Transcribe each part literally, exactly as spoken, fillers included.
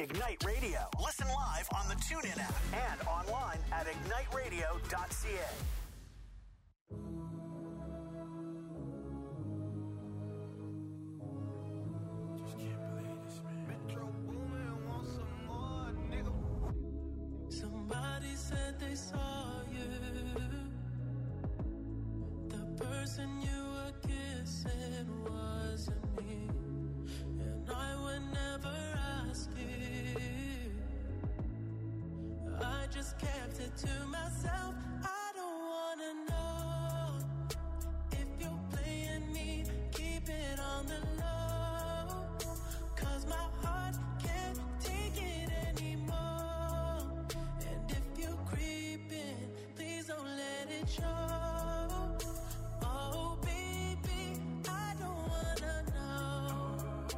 Ignite Radio. Listen live on the TuneIn app and online at ignite radio dot c a. Somebody said they saw you. The person you were kissing wasn't me, and I would never ask you. I just kept it to myself. I don't wanna know if you're playing me. Keep it on the low, 'cause my heart can't take it anymore. Please don't let it show. Oh, baby, I don't wanna know.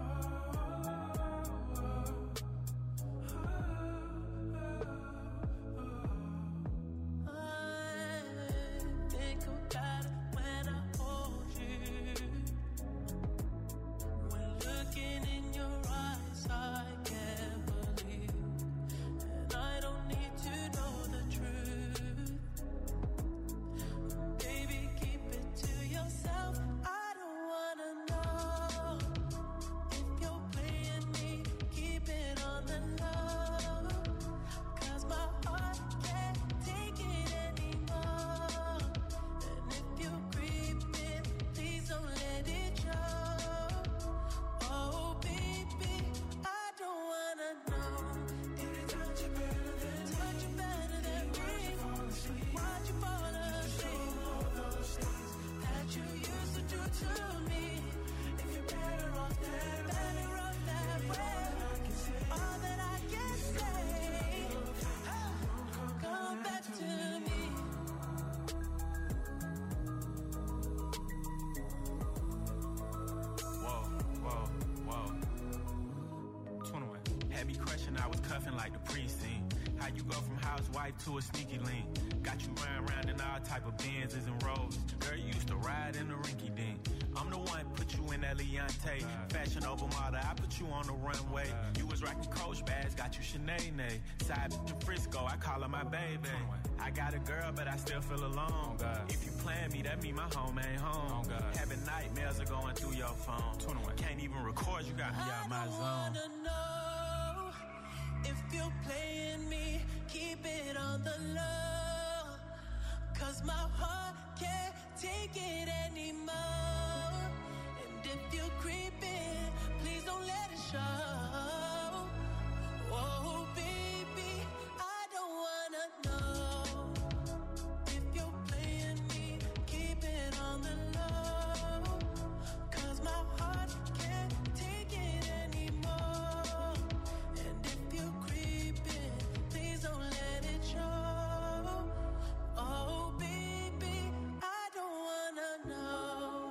I think about it when I hold you. When looking in your eyes, I can't believe. And I don't need to know the truth. Yourself, I don't wanna know if you're playing me. Keep it on the low, 'cause my heart can't take it anymore. And if you're creeping, please don't let it show. Oh, baby, I don't wanna know. Did it touch you better than me? Touch you better than me? Why'd you fall asleep? You used to do to me. If you're better off that, better off that way. All that I can say, come back to me. Whoa, whoa, whoa. twenty-one. Had me crushing, I was cuffing like the precinct. How you go from housewife to a sneaky link? Got you running around in all type of Benzes and Rolls. Girl, you used to ride in the rinky dink. I'm the one put you in that Leontay. Fashion over model, I put you on the runway. You was rocking Coach bags, got you Sinead. Side bitch in Frisco, I call her my baby. I got a girl, but I still feel alone. If you plan me, that mean my home ain't home. Having nightmares are going through your phone. Can't even record, you got me out my zone. I don't wanna know if you're playing me. Keep it on the low, 'cause my heart can't take it anymore. And if you're creeping, please don't let it show. Oh, baby, I don't wanna know if you're playing me. Keep it on the low, 'cause my heart can't take it anymore. And if you're creeping, please don't let it show. Oh, baby, I don't wanna know.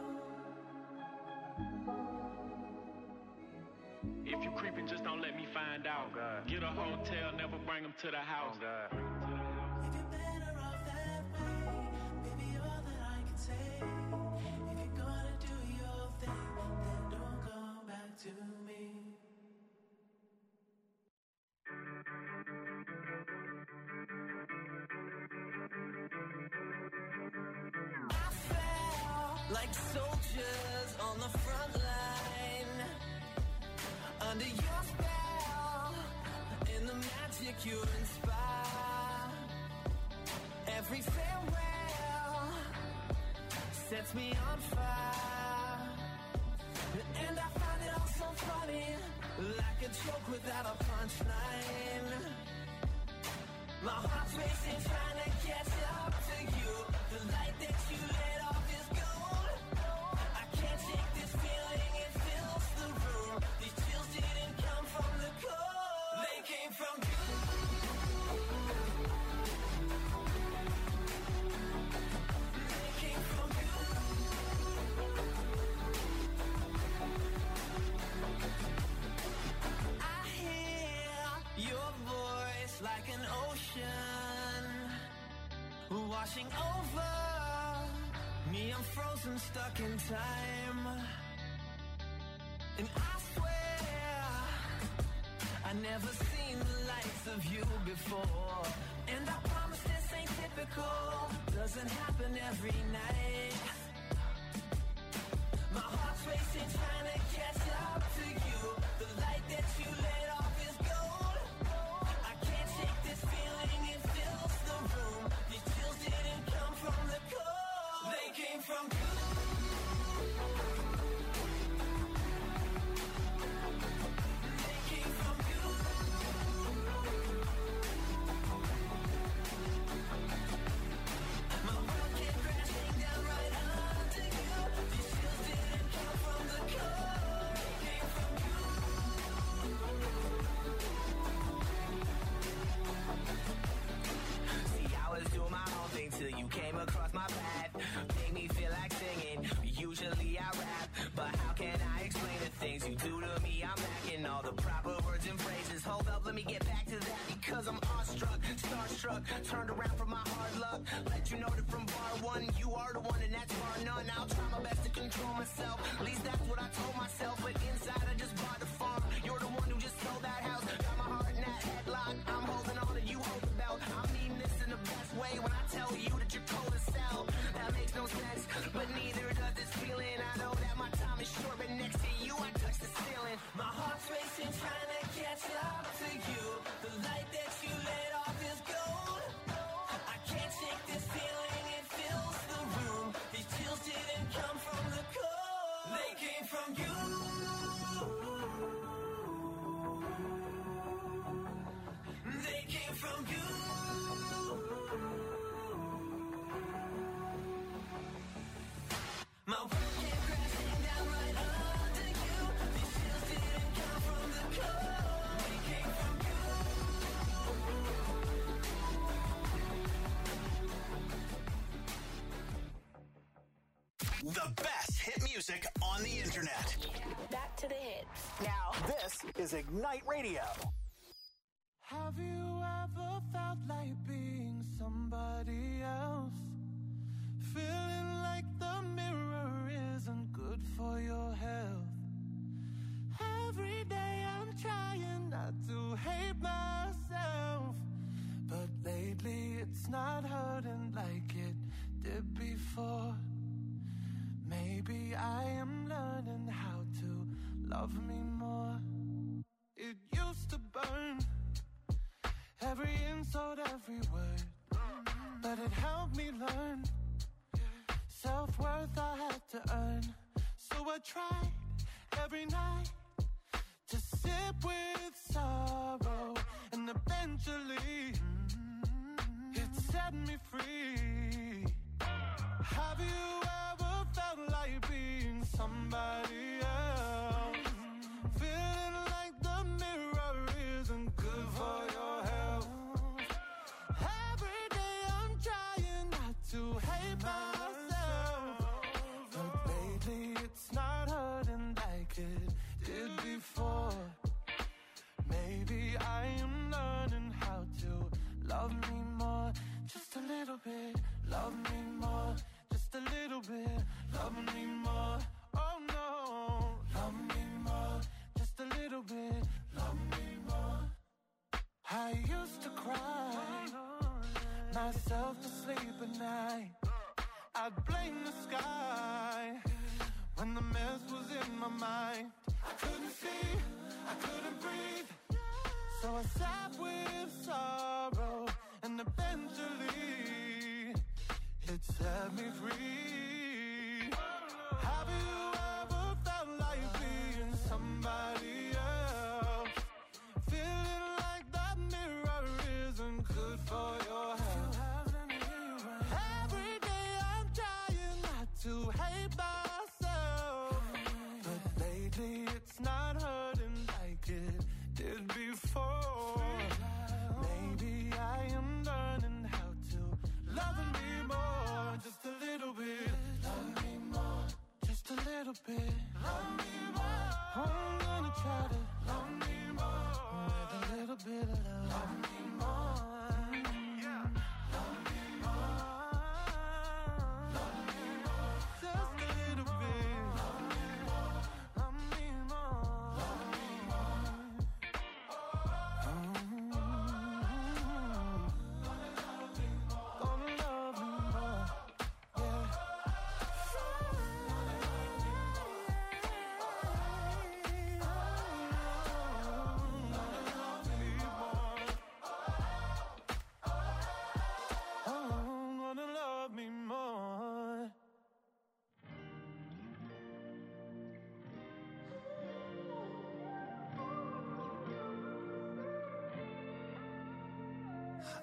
If you creeping, just don't let me find out. Oh, get a hotel, never bring them to the house. Oh, If you're better off that way, baby, all that I can say. If you're gonna do your thing, then don't come back to me. I fell like soldiers on the front line, under your spell, in the magic you inspire. Every farewell sets me on fire, and I find it all so funny, like a joke without a punchline. My heart's racing, trying to catch up to you. The light that you let off is gold. I can't shake this feeling, it fills the room. These chills didn't come from the cold, they came from you. They came from you. I hear your voice like an ocean washing over me. I'm frozen, stuck in time, and I swear I never seen the likes of you before. And I promise this ain't typical. Doesn't happen every night. My heart's racing, trying to catch up to you. The light that you let off is gold. I can't shake this feeling, it fills the room. These chills didn't come from the cold. They came from you. They came from you. My world came crashing down right under you. These chills didn't come from the cold. They came from you. See, I was doing my own thing till you came across my path. Made me feel like singing. Usually I rap, but how can I explain the things you do to me? I'm lacking all the proper words and phrases. Hold up, let me get back to that because I'm awestruck, starstruck, turned around from my hard luck. Let you know that from bar one, you are the one and that's bar none. I'll try my best to control myself. At least that's what I told myself. But inside I just bought the farm. You're the one who just sold that house. Got my heart in that headlock. I'm holding on and you hold the belt. I mean this in the best way when I tell you that you're cold as hell. That makes no sense, but neither does this feeling. I know that my time is short, but next to you I touch the ceiling. My heart's racing, trying to catch up to you. The light that you let off is gold. I can't shake this feeling, it fills the room. These chills didn't come from the cold. They came from you. They came from you. My world came crashing down right under you. These chills didn't come from the cold. They came from you. The best hit music on the internet. Back to the hits. Now, this is Ignite Radio. Have you ever felt like being somebody else? Feeling like the mirror isn't good for your health. Every day I'm trying not to hate myself, but lately it's not hurting like it did before. Maybe I am learning how to love me more. It used to burn, every insult, every word, but it helped me learn self-worth I had to earn. So I tried every night to sip with sorrow, and eventually it set me free. Have you ever felt like being somebody else? Feeling like the mirror isn't good for your health. Every day I'm trying not to hate myself, but lately it's not hurting like it did before. Maybe I am learning how to love me more. Just a little bit, love me more. Just a little bit, love me more. Oh no, love me more. Just a little bit, love me more. I used to cry myself to sleep at night. I'd blame the sky when the mess was in my mind. I couldn't see, I couldn't breathe, so I sat with sorrow, and eventually it set me free. Have you ever felt like being somebody else? Feeling like that mirror isn't good for your health. Every day I'm trying not to hate myself, but lately it's not hurting like it did before.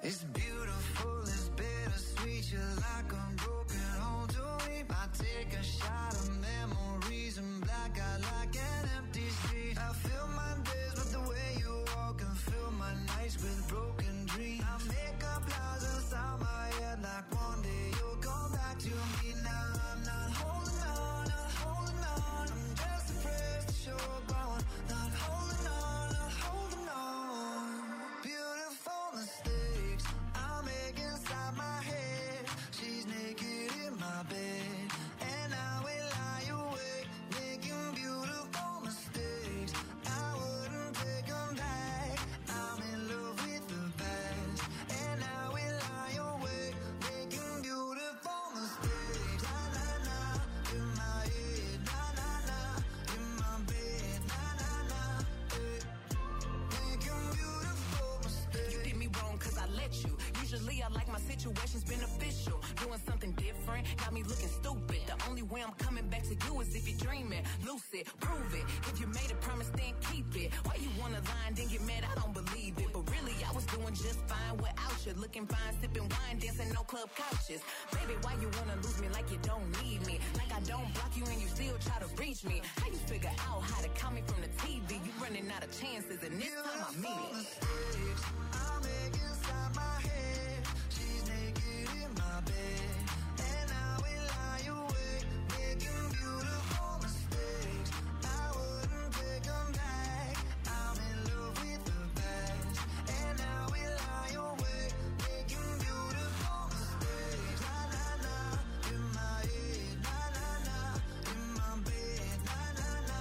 It's beautiful, it's bittersweet. You're like a broken home to me. I take a shot of memories and black out like an empty street. I fill my days with the way you walk and fill my nights with broken dreams. I make up lies inside my head like one day you'll come back to me. Now I'm not holding on, not holding on. I'm just afraid to show going. Not holding on, not holding on. Beautiful mistakes I make inside my head. She's naked in my bed, and I will lie awake, making beautiful mistakes. I wouldn't take them back. I'm in love with the past, and I will lie awake, making beautiful mistakes. Na na na, in my head. Na na na, in my bed. Na na na, eh. Making beautiful mistakes. You did me wrong cause I let you. Usually I like my situations beneficial. Doing something different, got me looking stupid. The only way I'm coming back to you is if you're dreaming. Lucid, prove it. If you made a promise, then keep it. Why you wanna lie and then get mad? I don't believe it. But really, I was doing just fine without you. Looking fine, sipping wine, dancing no club couches. Baby, why you wanna lose me like you don't need me? Like I don't block you and you still try to reach me. How you figure out how to call me from the T V? You running out of chances and this time I mean it. Mistakes I make inside my head. She's naked in my bed, and I will lie awake, making beautiful mistakes. I wouldn't take them back. I'm in love with the past, and I will lie awake, making beautiful mistakes. Na na na, in my head. Na na na, in my bed. Na na na,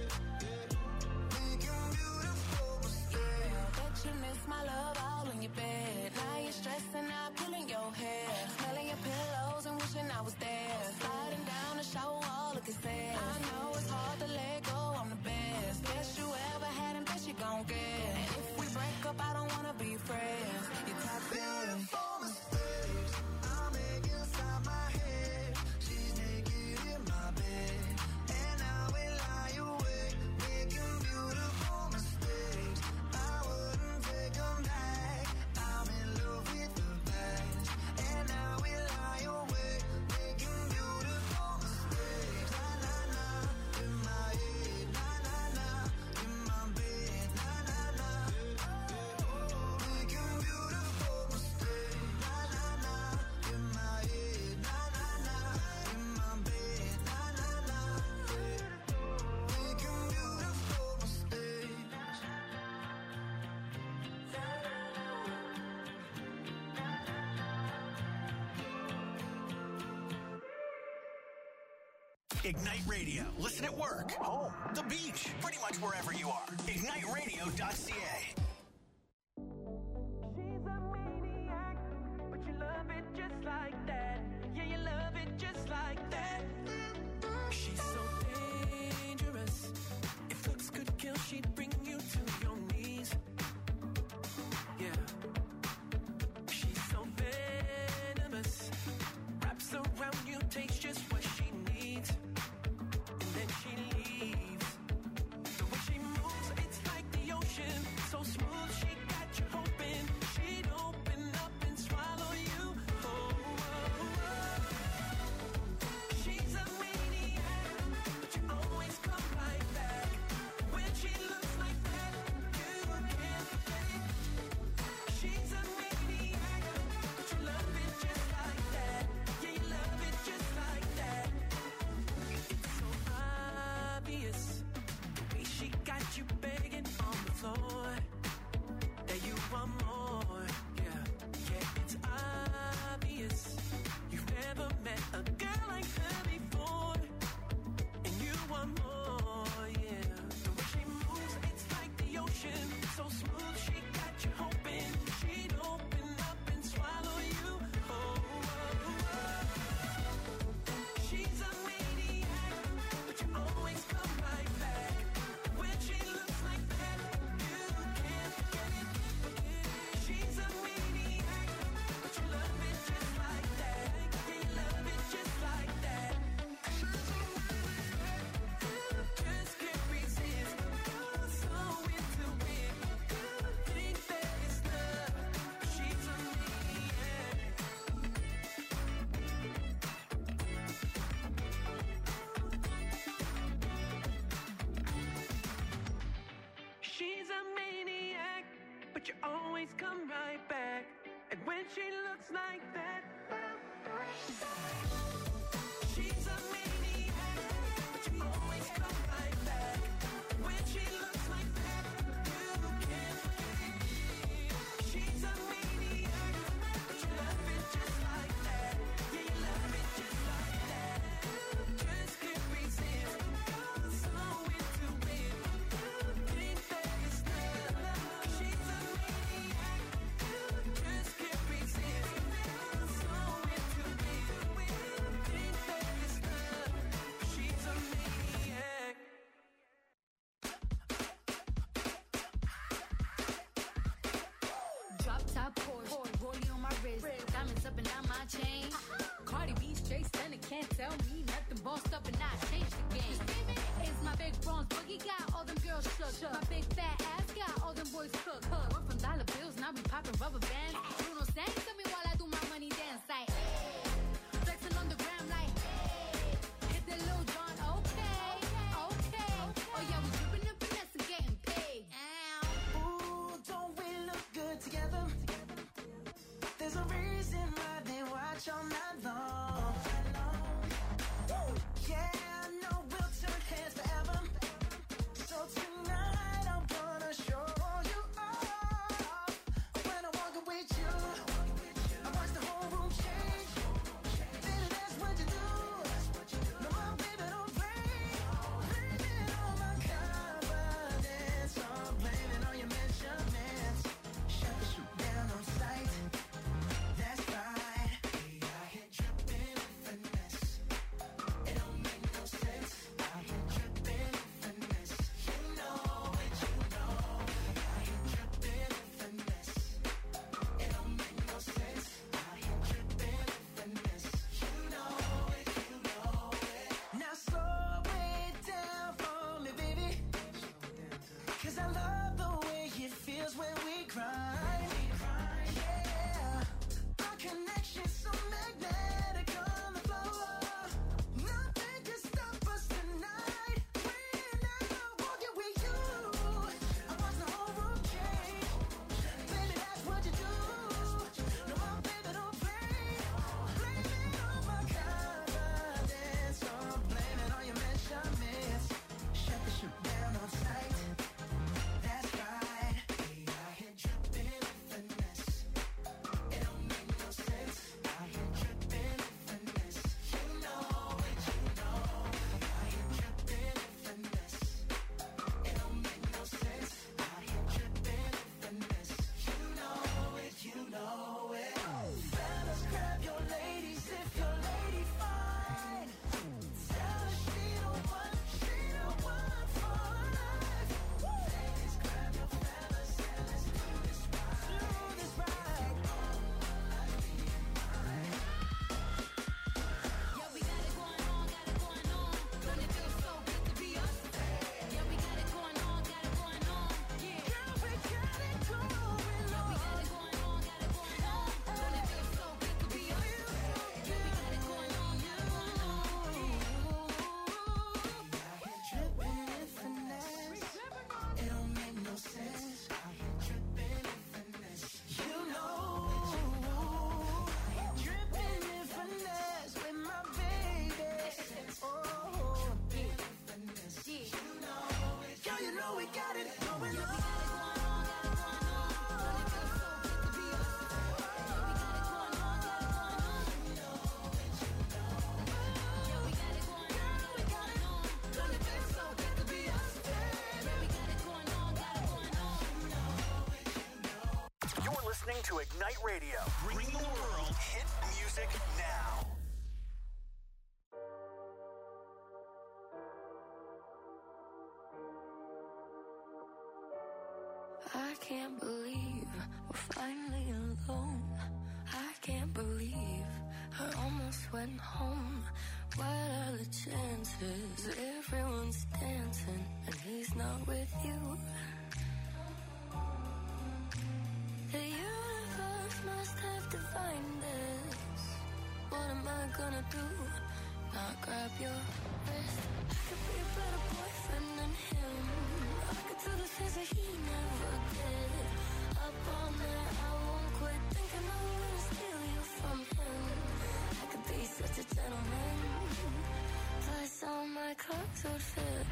making beautiful mistakes. Bet you miss my love all in your bed. Now you're stressing out, pulling your hair, smelling your pillows and wishing I was there. Sliding down the shower wall, looking sad. I know it's hard to let go, I'm the best. Best you ever had and best you gon' get. And if we break up, I don't wanna be friends. You're toxic. Beautiful mistakes I make inside my head. She's naked in my bed, and I will lie awake, making beautiful mistakes. I wouldn't take them back. I'm in love with the past, and I will lie awake, making beautiful mistakes. Na na na, in my head. Na na na, in my bed. Na na na, making beautiful mistakes. Na na na, in my head. Na na na, in my bed. Na na na, making beautiful mistakes. Ignite Radio. Listen at work, home, the beach, pretty much wherever you are. ignite radio dot c a. She's a maniac, but you love it just like that. Yeah, you love it just like that. She's so dangerous. If looks could kill, she'd bring you to your knees. Yeah. She's so venomous. Wraps around you, takes just what she needs. And then she leaves. The way she moves, it's like the ocean. So smooth, she got you hoping she'd open up and swallow you. Oh, oh, oh. She's a always come right back. And when she looks like that, she's a maniac, but you always come right back. When she looks like that, you can't forget. She's a maniac, but you love it just like that. Yeah, you love it just like that. Just can't resist. You're so into it. Think that it's love. She's a maniac. Just can't resist. You're so into it. Think that it's love. She's a maniac. Drop top Porsche, rollie on my wrist, diamonds up and down my chain. Cardi B straight stunning, can't tell me nothing. Bossed up and I changed the game. It's my big bronze boogie, got all them girls shook. My big fat ass got all them boys cooked. We're from dollar bills, now we popping rubber bands. Bruno sang to me while I do my money dance. Like, flexing on the gram like, hit the Lil Jon, okay, okay. Oh yeah, we dripping and finesse and getting paid. Ow. Ooh, don't we look good together? There's a reason why they watch all night long. Woo! Yeah, I know we'll turn heads forever. So tonight I'm gonna show you off. When I walk with you, I watch the whole room change. Baby, that's what you do. No, my baby, don't play. Blaming on my confidence. I'm blaming on your measurements. Shut the shoot down on sight. That's right. I hit dripping finesse. It don't make no sense. I hit dripping finesse. You know it, you know. I hit dripping finesse. It don't make no sense. I hit dripping finesse. You know it, you know it. Now slow it down for me, baby. Cause I love the way it feels when we grind. Yeah, our connection's so magnetic on the floor. Nothing can stop us tonight. When I walk it with you, I watch the whole room change. Baby, that's what you do. No, my baby, don't play. Blaming on my confidence. So I'm blaming on your measurements. Shut the shoot down on sight. That's right. I hit dripping finesse. It don't make no sense. I hit dripping finesse. You know it, you know. I hit dripping finesse. It don't make no sense. I hit dripping finesse. You know it, you know it. Fellas, grab your ladies if your lady fine. Tell her she the one, she the one for life. Ladies, grab your fellas and let's do this right. Do this right. Yeah, we got it going on, got it going on. Don't it feel so good to be us? Yeah, we got it going on, got it going on. Yeah, Girl, we got it going yeah, we got on. it going on, got it going on. Don't it feel so good to be us? Yeah, we got it going on, got it going on. I hit dripping finesse. It don't make no sense. I hit dripping finesse. You know. I hit dripping finesse with my baby. Oh, dripping finesse. You know it. Girl, you know we got it going on. You're listening to Ignite Radio. Bring the world hit music now. I can't believe we're finally alone. I can't believe I almost went home. What are the chances? Everyone's dancing and he's not with you. The universe must have divined this. What am I gonna do? Not grab your wrist. I could be a better boyfriend than him. I could do the things that he never did. Up on night, I won't quit thinking I'm gonna steal you from him. I could be such a gentleman, plus all my clothes would fit.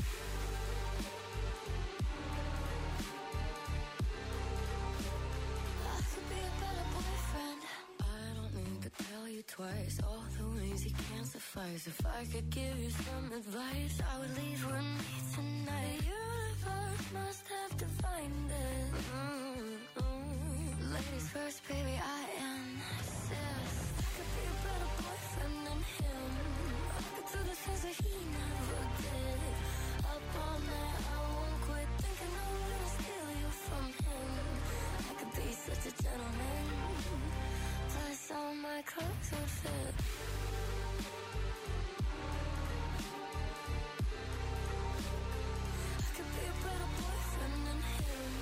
I could be a better boyfriend. I don't need to tell you twice all the ways you can't suffice. If I could give you some advice, I would leave with me tonight. The universe must have divined it. Mm-hmm. Ladies first, baby, I insist. I could be a better boyfriend than him. I could do the things that he never did. Up all night, I won't quit thinking I'm gonna steal you from him. I could be such a gentleman, plus all my clothes would fit. I could be a better boyfriend than him.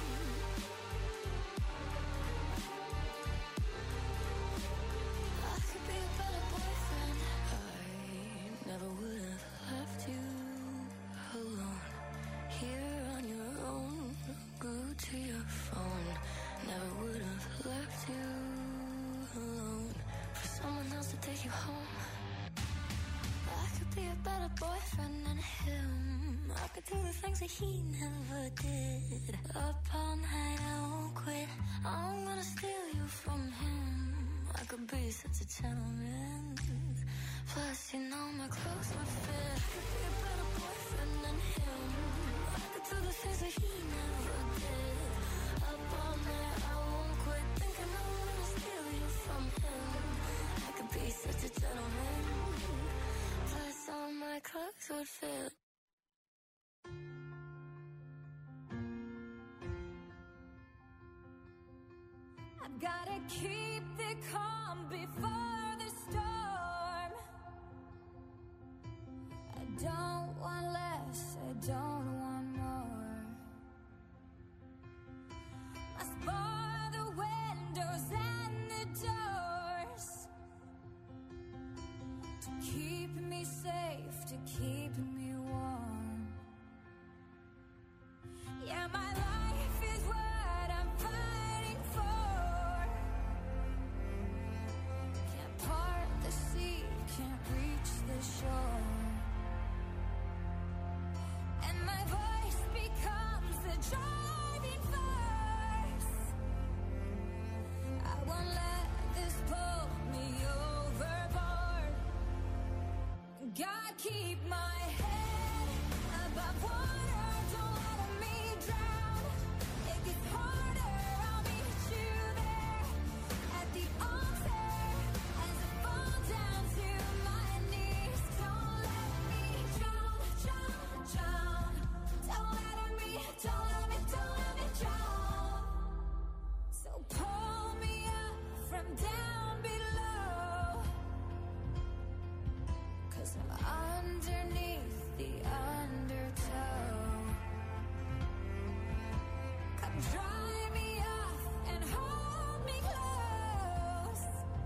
I could be a better boyfriend. I never would have left you alone, here on your own, glued to your phone. Never would have left you alone for someone else to take you home. I could be a better boyfriend than him. I could do the things that he never did. Up all night, I won't quit. I'm gonna steal you from him. I could be such a gentleman, plus you know my clothes would fit. I could be a better boyfriend than him. I could do the things that he never did. Up all night, I won't quit thinking I'm gonna steal you from him. I could be such a gentleman, plus all my clothes would fit. I've gotta keep the calm before the storm. I don't want less, I don't want more. Must bar the windows and the doors to keep me safe, to keep me warm. Yeah, my life is what I'm fighting for. Can't part the sea, can't reach the shore. And my voice becomes the driving force. I won't let this pull me overboard. God, keep my head above water, don't let me drown. It gets harder, I'll meet you there at the altar as I fall down to my knees. Don't let me drown, drown, drown. Don't let me, don't let me, don't let me drown. So pull me up from down below, 'cause I'm underneath the undertow. Come dry me off and hold me close.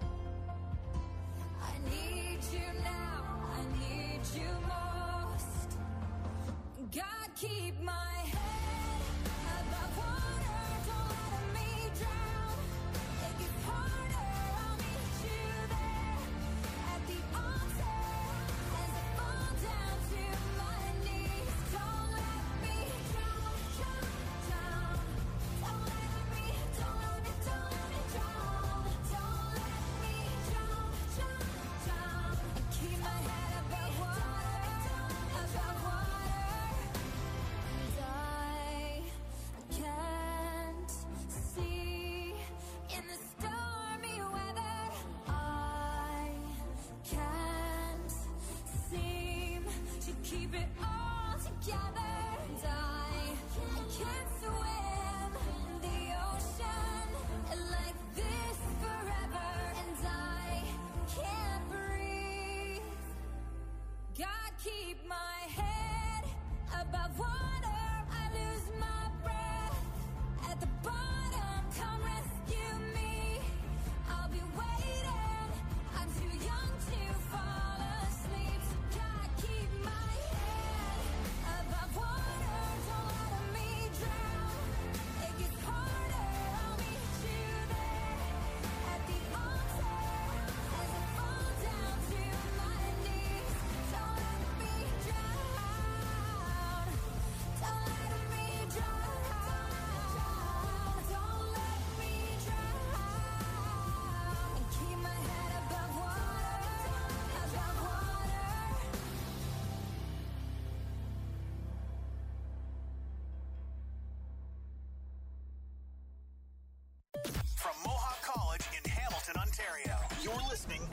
I need you now, I need you most. God, keep my head above water, don't let me drown. It gets harder, I'll meet you there at the altar as I fall down to my knees. Don't let me drown, drown, drown. Don't let me, don't let me, don't let me drown. Don't let me drown, drown, drown. And keep my head above water, above water.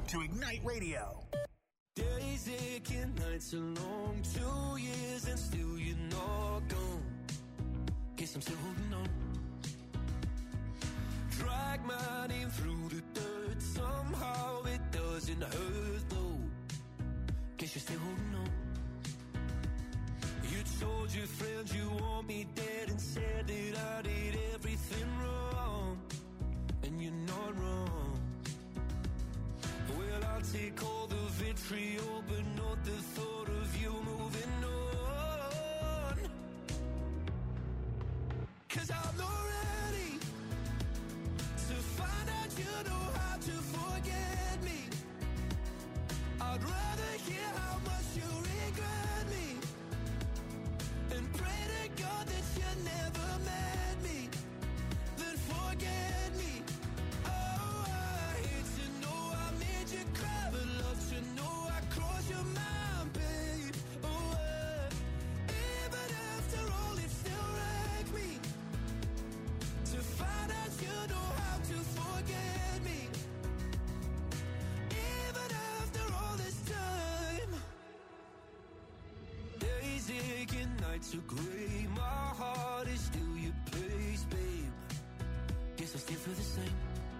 to Ignite Radio. Days aching, nights are long, two years and still you're not gone. Guess I'm still holding on. Drag my name through the dirt, somehow it doesn't hurt though. Guess you're still holding on. You told your friends you want me dead and said that I did everything wrong. And you're not wrong. Well, I'll take all the vitriol, but not the thought of you moving on. 'Cause I'm not ready to find out you know how to forget me. I'd rather hear how much you regret me and pray to God that you never met me, then forget me. Oh, I hate to know I made you cry, but love to know I crossed your mind, babe. Oh, uh, even after all, it still wrecked me to find out you know how to forget me. Even after all this time, days aching, nights are gray. My heart is still your place, babe. Guess I still feel the same.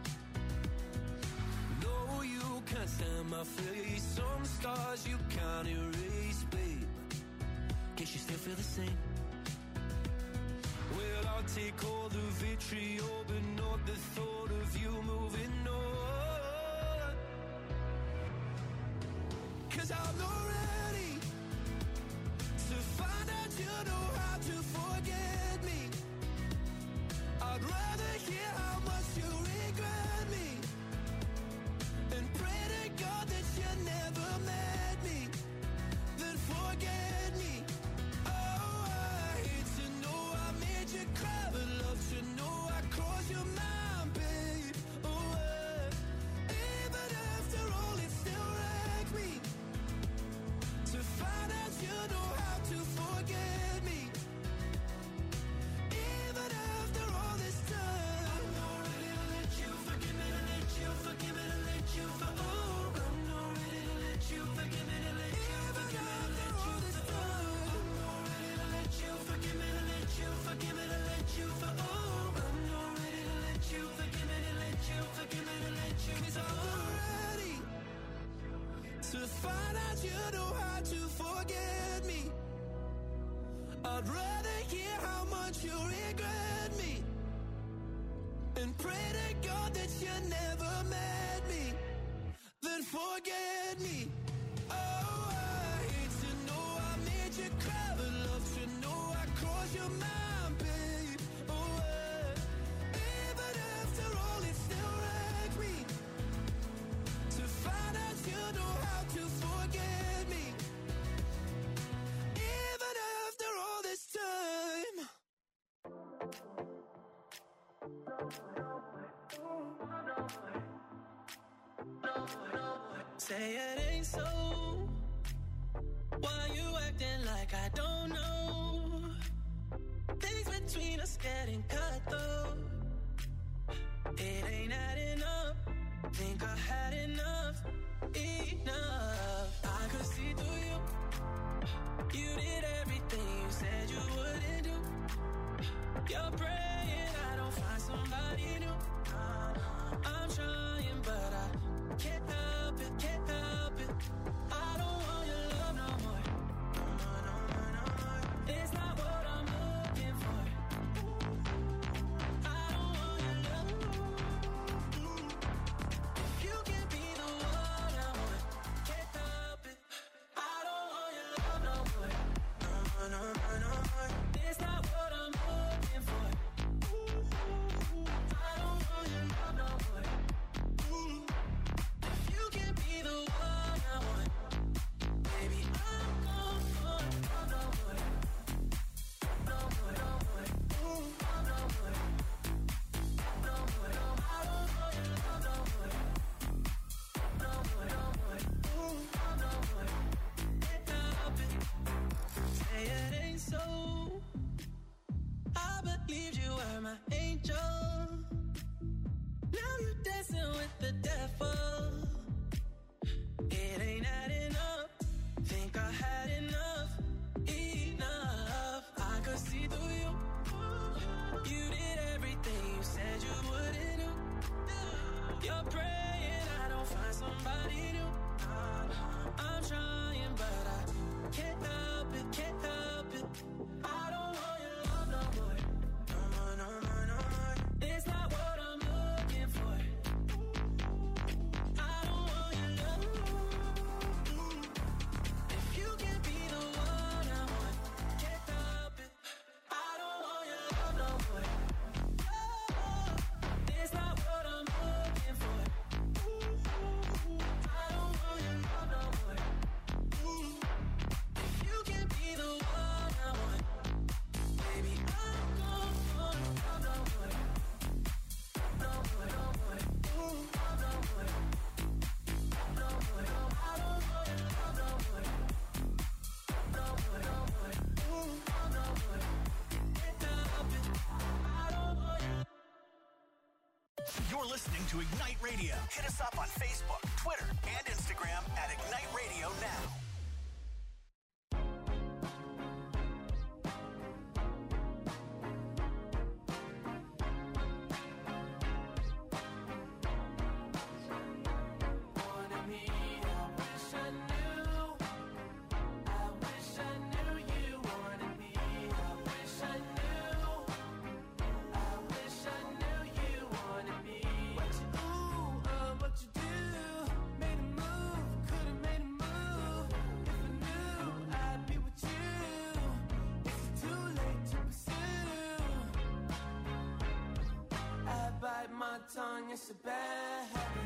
No, you can't stand my face. Some scars you can't erase, babe. Guess you still feel the same. Well, I'll take all the vitriol, but not the thought of you moving on. 'Cause I'm not ready to find out you know how to forget me. I'd rather hear how much you regret me and pray to God that you never met me, then forget me. Oh, I hate to know I made you cry, but love to know I crossed your mind, babe. Oh, uh, even after all, it still wrecked me to find out you know how to forget me. Even after all this time, I'm not ready to let you forgive me, to let you forgive me, to let you for oh, I'm not ready to let you forgive me, to let you forgive me, to let you for oh, I'm not ready to let you forgive me, to let you forgive me, to let you for oh, I'm not ready to let you forgive me, to let you forgive me, to let you 'cause I'm not ready to find out you know how to forget me. I'd rather hear how much you regret me and pray to God that you never met me, then forget me. Oh, I hate to know I made you cry, but love to know I crossed your mind, babe. Oh, uh, even after all, it still wrecked me to find out you know how to forget me. Even after all this time. Say it ain't so. Why you acting like I don't know? Things between us getting cut though. It ain't adding up. Think I had enough, enough. I could see through you. You did everything you said you wouldn't do. You're praying I don't find somebody new. I'm trying, but I can't help it, can't help it. I don't want your love no more. No more, no more, no more. It's not what I'm looking for. I don't want your love. If you can be the one I want, can't help it. I don't want your love no more. No more, no more, no more. It's not what I'm looking for. I don't want your love no more. If you can be the one I want, baby, I'm going for it. No more, no more, no more. No more, no more, no more. I don't want your love no more. No more, no more. No more. Can't help it. Say it ain't so. I believed you were my angel. Now you're dancing with the devil. You're praying I don't find somebody new. I'm trying, but I can't help it, can't help it. I don't want your love no more. No more, no more, no more. It's not what I'm looking for. I don't want your love. If you can't be the one I want, can't help it. I don't want your love no more. It's not what I'm looking for. I don't want your love no more. If you can't be the one I want, baby, I'm gone for love no more. No more, no more. Love no more. No more, no more. I don't want your love no more. No more, no more. Love no more. Can't help it. I don't want your. You're listening to Ignite Radio. Hit us up on Facebook, Twitter, and Instagram at Ignite Radio Now. Wanted me, I wish I knew. I wish I knew you wanted me. I wish I knew. I wish I knew you wanted me. What you do, uh, what you do? Made a move, could've made a move. If I knew I'd be with you. Is it too late to pursue? I bite my tongue, it's a bad habit.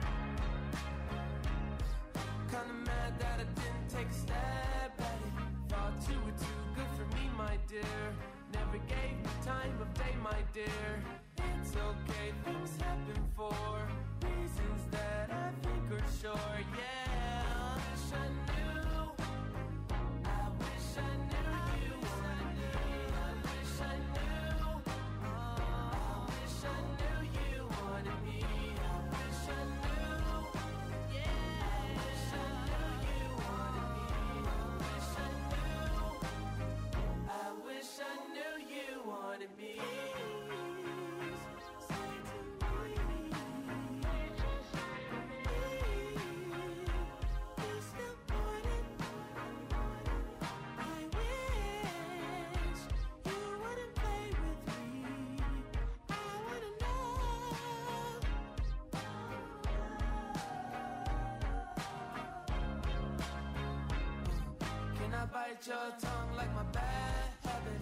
Kinda mad that I didn't take a stab at it. Thought you were too good for me, my dear. Never gave me time of day, my dear. It's okay, things happen for reasons that I think are sure. Yeah, I wish I knew. I wish I knew you wanted me. I wish I knew. I wish I knew you wanted me. I wish I knew. Yeah, I wish I knew you wanted me. I wish I knew. I wish I knew you wanted me. Say to me, you still want it. I wish you wouldn't play with me. I wanna know. Can I bite your tongue like my bad habit?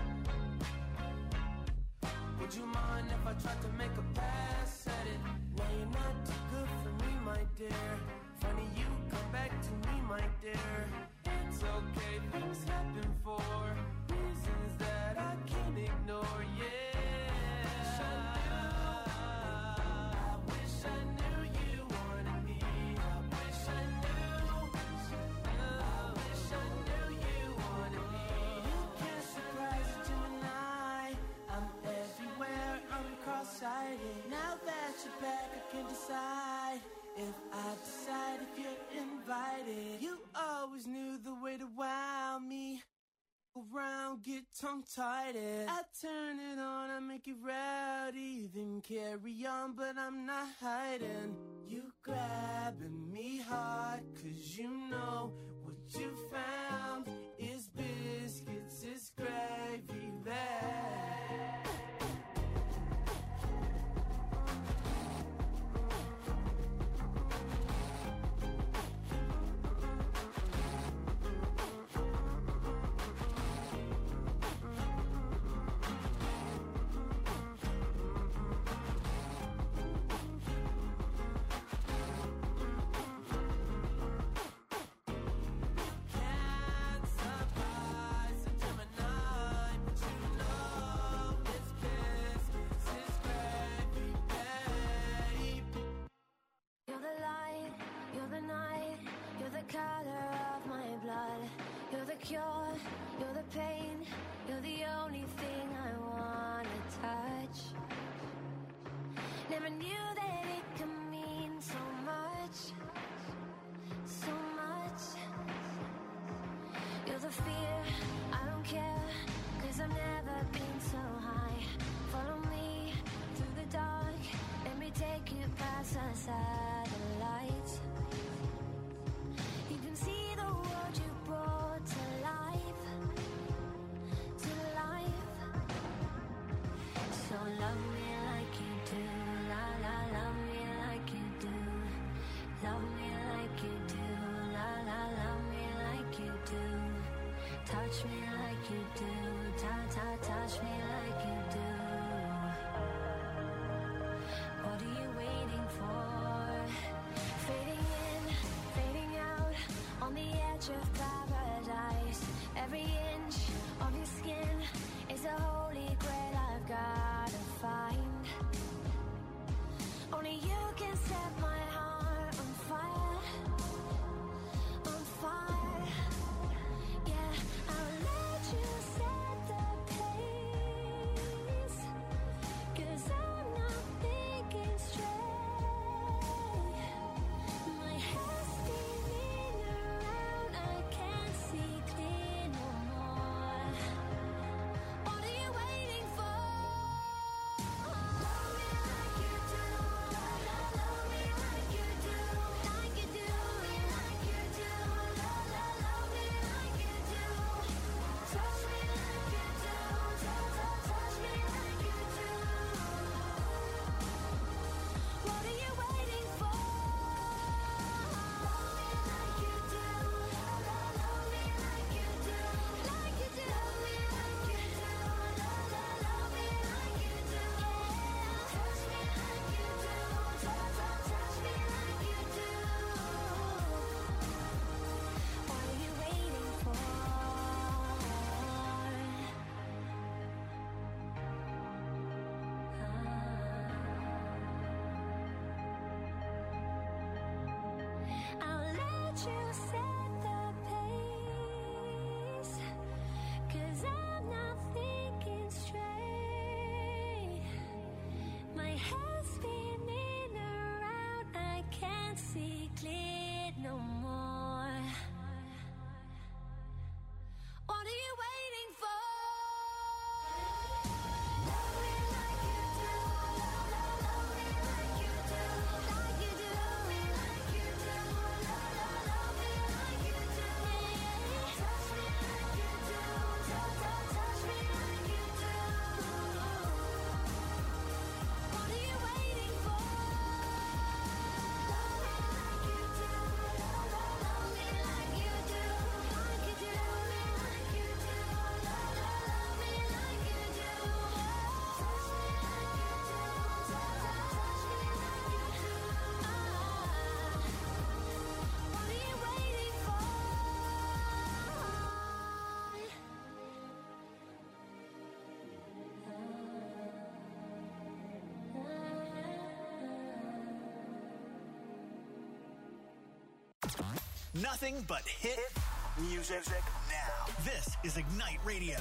Would you mind if I tried to make a pass at it? No, you're not too good for me, my dear. Funny you come back to me, my dear. It's okay, things happen for reasons that I can't ignore. Yeah, I wish I knew you wanted me. I wish I knew. I wish I knew you wanted me. You can't surprise a Gemini. I'm everywhere, I'm cross-sighted. Now that you're back, I can decide if I decide if you're invited. You always knew the way to wow me. Around, get tongue-tied. I turn it on, I make it rowdy. Then carry on, but I'm not hiding. You grabbing me hard, cause you know what you found is biscuits, is gravy there. satellites. You can see the world you brought to life, to life. So love me like you do, la la, love me like you do. Love me like you do, la la, love me like you do. Touch me like you do, ta ta, touch me like you do. What are you waiting for? Fading in, fading out, on the edge of paradise. Every inch of your skin is a holy grail I've gotta find. Only you can set my heart on fire, on fire. Yeah, I'll let you set the pace, 'cause I'm not thinking straight. My head's spinning around, I can't see clear no more. What are you waiting for? Love me like you do, love, love, love me like you do, like you do, like you do, love, love, love me like you do. Touch me like you do, touch, touch, touch me like you do. What are you waiting for? Love me like you do, love, love, love me like you do, like you do, love me like you do, love, love, love me like you do. Touch me like you do, touch, touch, touch me like you do. What are you waiting for? I'll let you set the pace, 'cause I'm not thinking straight. My head's spinning around, I can't see clear no more. What are you waiting for? Love me like you do, love, love, love me like you do, like you do, love me like you do, love, love, love me like you do. Touch me like you do, touch, touch, touch me like you do. What are you waiting for? Love me like you do, love, love, love me like you do, like you do, love me like you do, love, love, love me like you do. Touch me like you do, touch, touch, touch me like you do. What are you waiting for? Nothing but hit music now. This is Ignite Radio.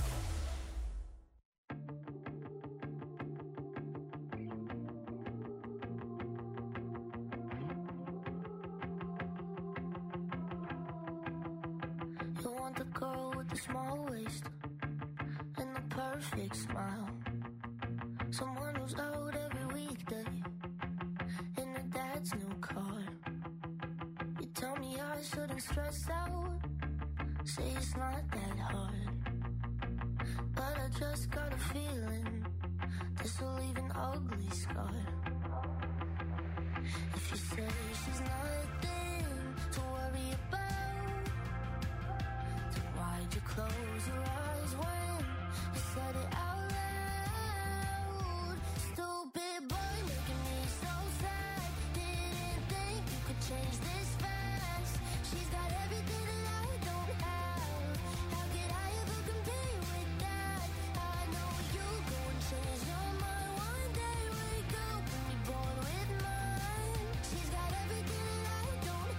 You want the girl with the small waist and the perfect smile. Someone who's out every weekday in her dad's new car. You tell me I shouldn't stress out, say it's not that hard. But I just got a feeling this will leave an ugly scar. If you say she's nothing to worry about, then why'd you close your eyes when you said it out loud? Stupid boy making me so sad. Didn't think you could change this fast. She's got everything that I don't have. How could I ever compare with that? I know you go and change your mind one day. Wake up and be born with mine. She's got everything that I don't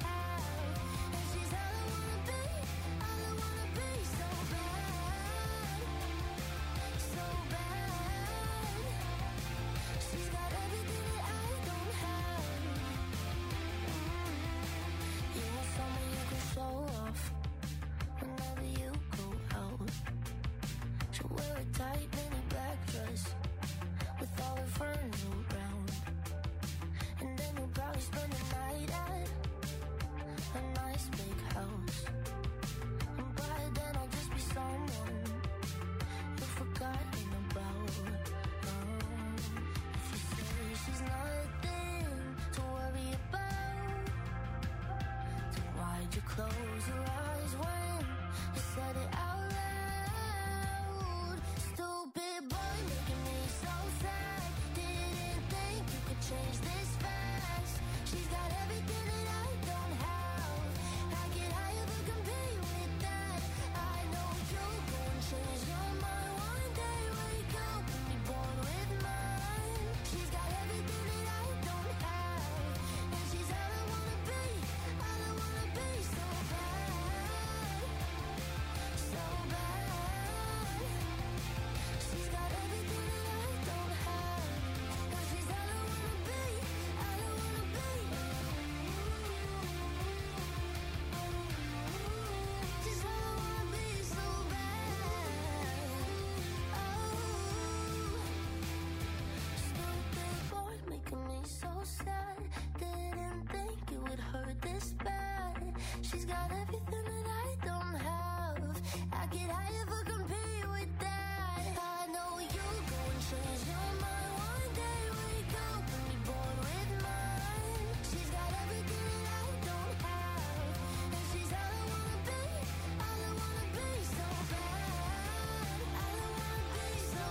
everything that I don't have. I could I ever compete with that? I know you gon' change your mind one day. Wake up and be born with mine. She's got everything that I don't have, and she's all I wanna be, all I wanna be so bad. All I wanna be so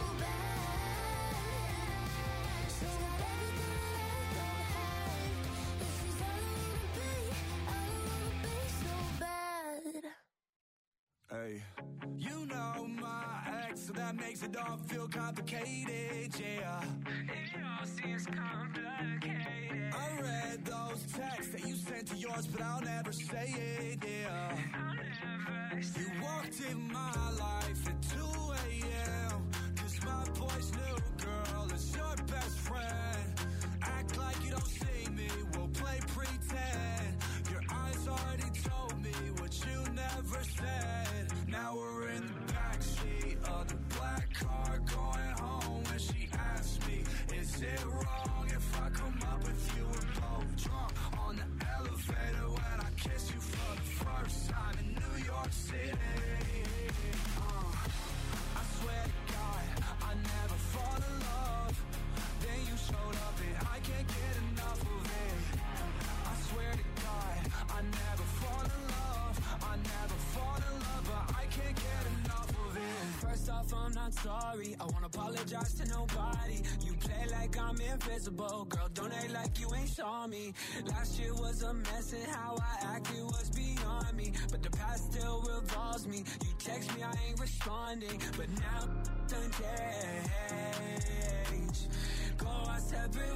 bad. She's got everything that I don't have, and she's all I wanna be, all I wanna be so bad. Hey, you know my ex, so that makes it all feel complicated, yeah. It all seems complicated. I read those texts that you sent to yours, but I'll never say it, yeah. I'll never say you walked in my life at two a.m. Cause my boy's new girl is your best friend. Act like you don't see me, we'll play pretend. Your eyes already told me what you never said. Now we're in the backseat of the black car going home. When she asked me, is it wrong if I come up with you? We're both drunk on the elevator when I kiss you for the first time in New York City. Uh, I swear to God, I never fall in love. Then you showed up and I can't get enough of it. I swear to God, I never fall in love. I never fall in love, but I can't get enough of it. First off, I'm not sorry. I won't apologize to nobody. You play like I'm invisible. Girl, don't act like you ain't saw me. Last year was a mess and how I acted was beyond me. But the past still revolves me. You text me, I ain't responding. But now done change. Go our separate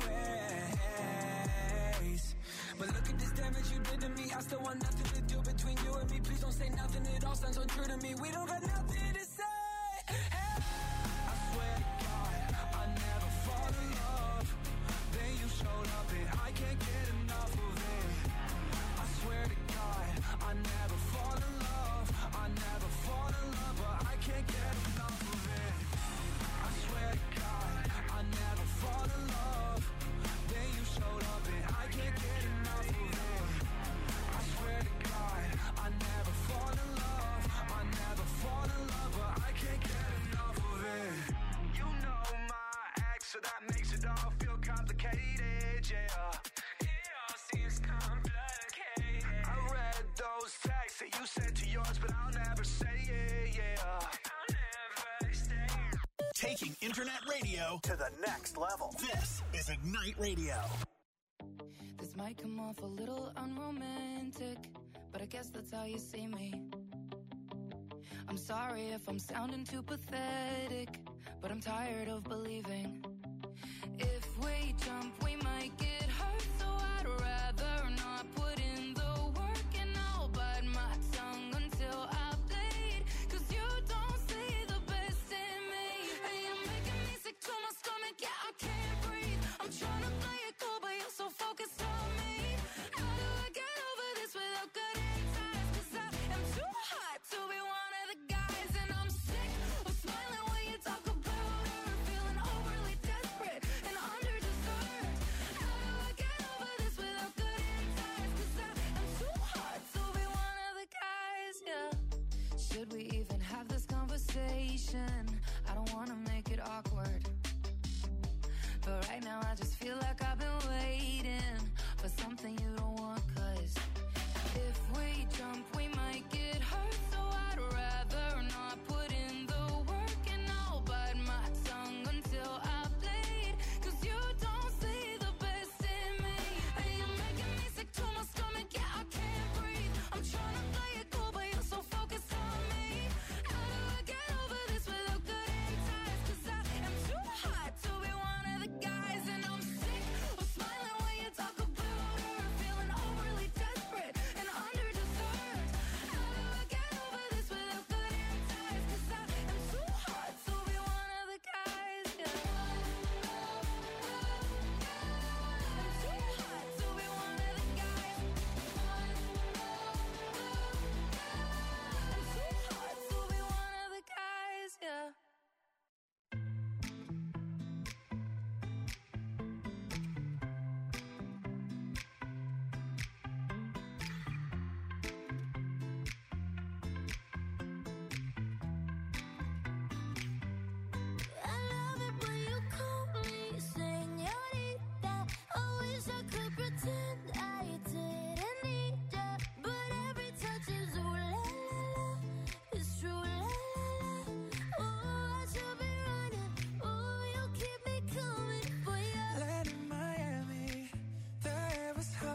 ways. But look at this damage you did to me. I still want nothing to do between you and me. Please don't say nothing, it all sounds untrue to me. We don't got nothing to say. Hey. I swear to God, I never fall in love. Then you showed up and I can't get enough of it. I swear to God, I never fall in love. I never fall in love, but I can't get enough of it. I swear to God, I never fall in love. Then you showed up and I can't get enough of it. I swear to God, I never fall in love. I never fall in love, but I can't get enough of it. You know my ex, so that makes it all feel complicated, yeah. It all seems complicated. I read those texts that you sent to yours, but I'll never say it, yeah. I'll never say it. Taking internet radio to the next level. This is Ignite Radio. This might come off a little unromantic, but I guess that's how you see me. I'm sorry if I'm sounding too pathetic, but I'm tired of believing. If we jump, we might get hurt, so I'd rather not put in the work, and I'll bite my tongue until I bleed. Cause you don't see the best in me, and you're making me sick to my stomach, yeah, I can't breathe. I'm trying to play it cool, but you're so focused on me. How do I get over this without cutting ties? Cause I am too hot to be one of the guys, and I'm sick of smiling when you talk about her, feeling overly desperate and underdeserved. How do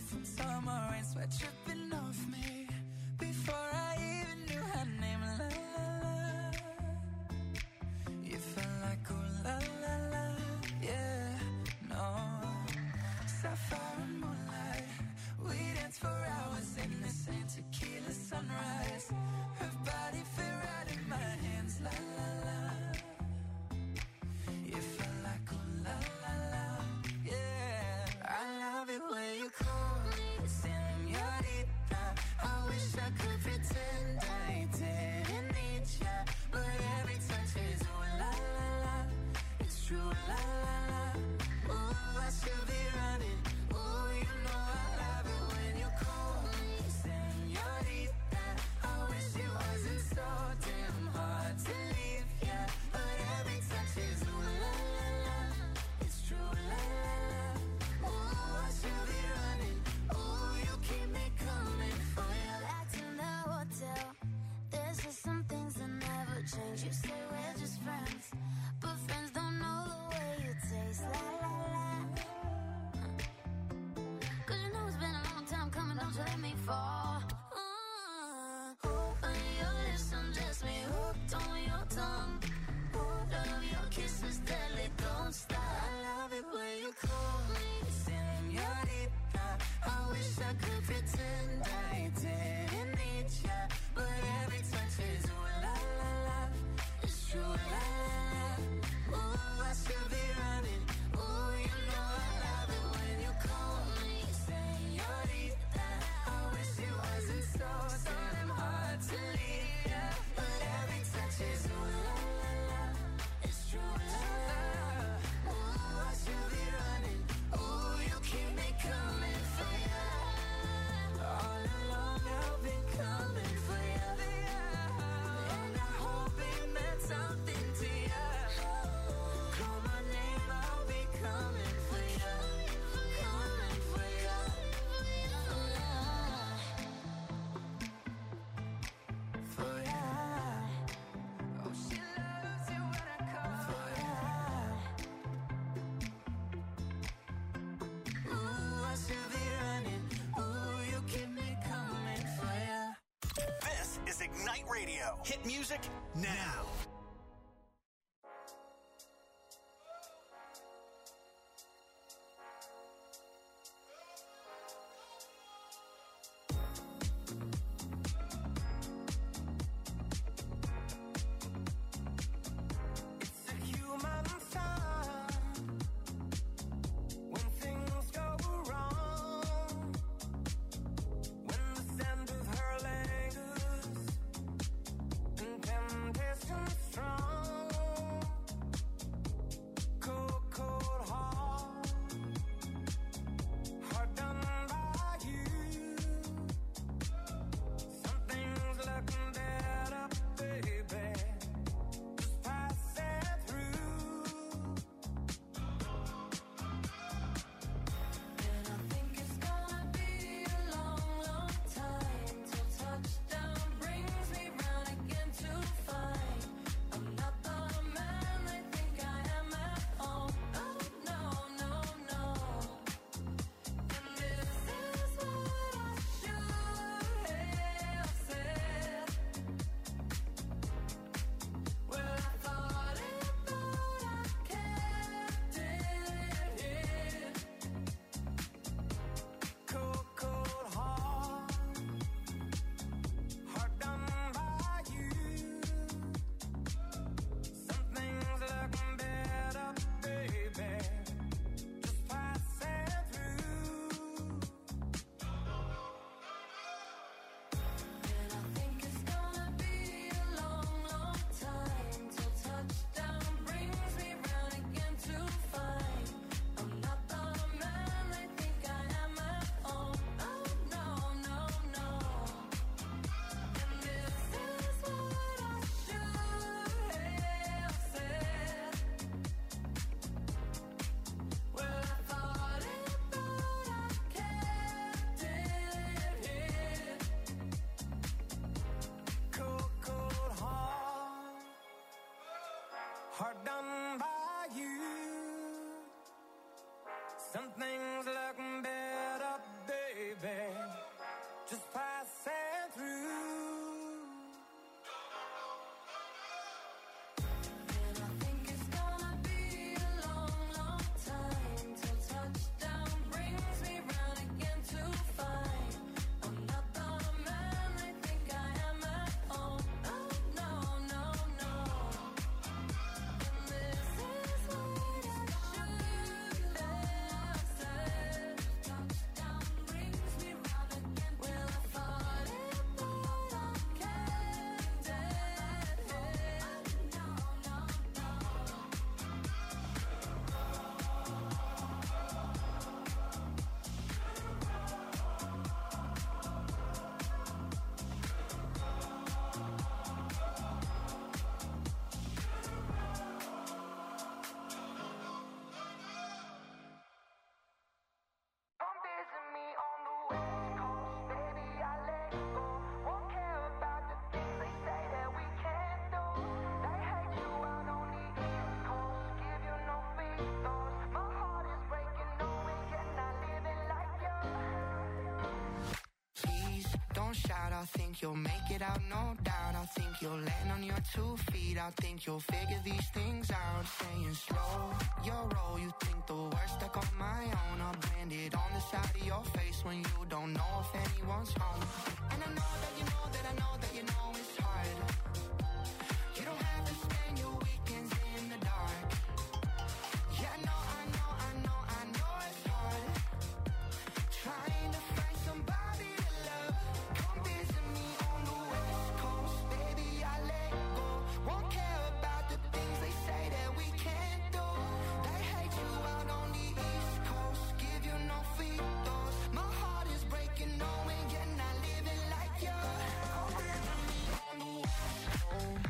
Summer rain, sweat dripping off me. Before I even knew her name, la la la. You felt like ooh la la la, yeah, no. Sapphire and moonlight, we danced for hours in the same tequila sunrise. Her body fit right in my hands, la la la. You felt like ooh la la la, yeah. I love it when you call me señorita. I wish I could pretend I didn't need ya, but every touch is ooh la la la. It's true, la la la. Ooh, I should be running. Ooh, you know I love it when you call me señorita. I wish it wasn't so damn hard to leave ya, but every touch is ooh la la la. It's true, la la la. Ooh, I should be running. Ooh, you keep me coming for ya. Back in the hotel, there's just some things that never change. You say we're just friends, but friends don't know the way you taste. La la la. Cause you know it's been a long time coming, don't you let me fall. Uh, on your lips, undress me, hooked on your tongue. Love your kisses, deadly, don't stop. I love it when you call me señorita. I wish I could pretend I didn't need ya, but every touch is ooh la la la. It's true, la la la. Ooh, I should be running. Ooh, you know I love it when you call me señorita. I wish it wasn't so, so damn hard to leave ya, but every touch is ooh la la la. It's true, la la la. Ooh, I should be running. Ooh, you keep me coming for ya. All along I've been coming for ya, and I hope it meant something to ya. Call my name, I'll be coming for ya, coming for ya, for ya. Oh, she loves it when I call for ya. Ooh, I should be running. Ooh, you keep me coming for ya. This is Ignite Radio. Hit music now. It's a human sign when things go wrong, when the scent of her lingers and temptation don't shout. I think you'll make it out, no doubt. I think you'll land on your two feet. I think you'll figure these things out. Saying slow your roll. You think the worst stuck on my own. I'll brand it on the side of your face when you don't know if anyone's home. And I know that you know that I know that you know it's hard. You don't have to spend your weekends in the dark. Yeah, I know, I know, I know, I know it's hard. Trying to find somebody to love. Come visit me on the West Coast, baby, I let go. Won't care about the things they say that we can't do. They hate you out on the East Coast, give you no free throws. My heart is breaking, knowing you're not living like you. Come visit me on the West Coast.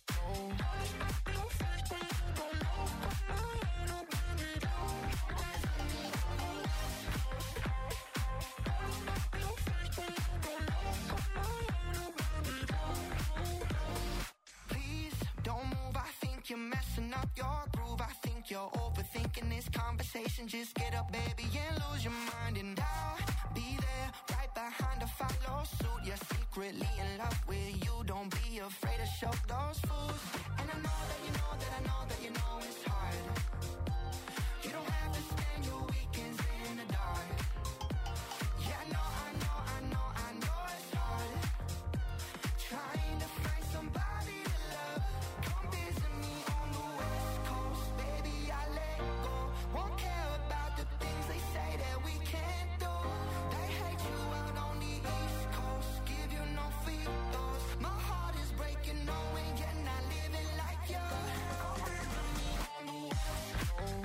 Please don't move, I think you're messing up your groove. I think you're overthinking this conversation. Just get up, baby, and lose your mind. And I'll be there, right behind to follow suit. You're secretly in love with you. Don't be afraid to show those fools. And I know that you know that I know that you know it's hard. You don't have to spend your weekends in the dark. Yeah, I know, I know, I know, I know it's hard. Trying to find somebody to love. Come visit me on the West Coast, baby, I let go. Won't care about the things they say that we can't do. They hate you out on the East Coast, give you no free throws. My heart is breaking, knowing you're not living like you. Come visit me on the West Coast.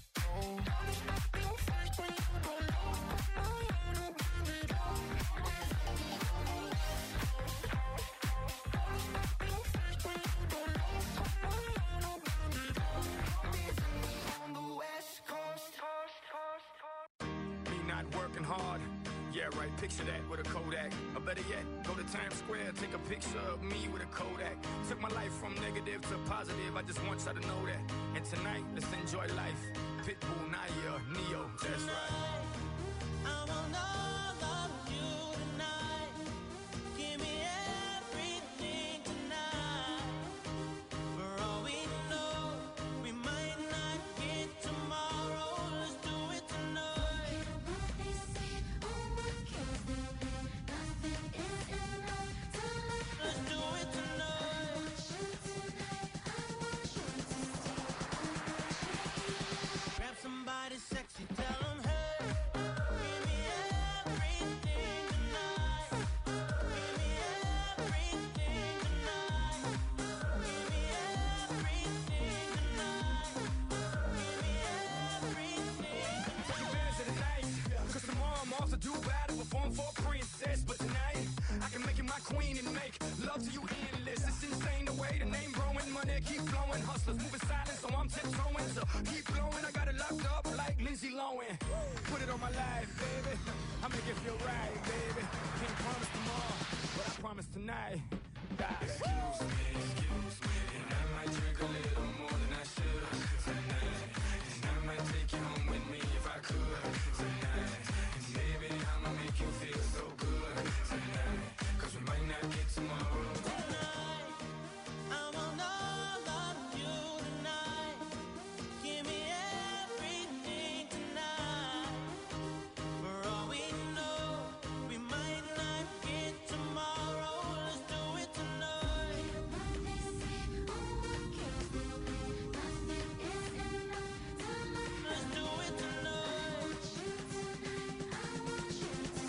Me not working hard. Yeah, right, picture that with a Kodak. Or better yet, go to Times Square, take a picture of me with a Kodak. Took my life from negative to positive, I just want y'all to know that. And tonight, let's enjoy life. Pitbull, Naya, Neo, that's right. I want all of you tonight. Give me everything tonight. For all we know, we might not get tomorrow. Let's do it tonight. Let's do it tonight. Grab somebody sexy, tell them, hey, give me everything tonight. Give me everything tonight. Give me everything tonight. Give me everything Take advantage of the night, cause tomorrow I'm off to Dubai to perform for a princess. But tonight, I can make you my queen and make love to you endless. It's insane the way the name growing, money keep flowing. Hustlers moving silent, so I'm tiptoeing. So keep blowing, I got it locked up like Lindsay Lohan. Put it on my life, baby. I make it feel right, baby. Can't promise tomorrow, but I promise tonight. God. Excuse me, excuse me.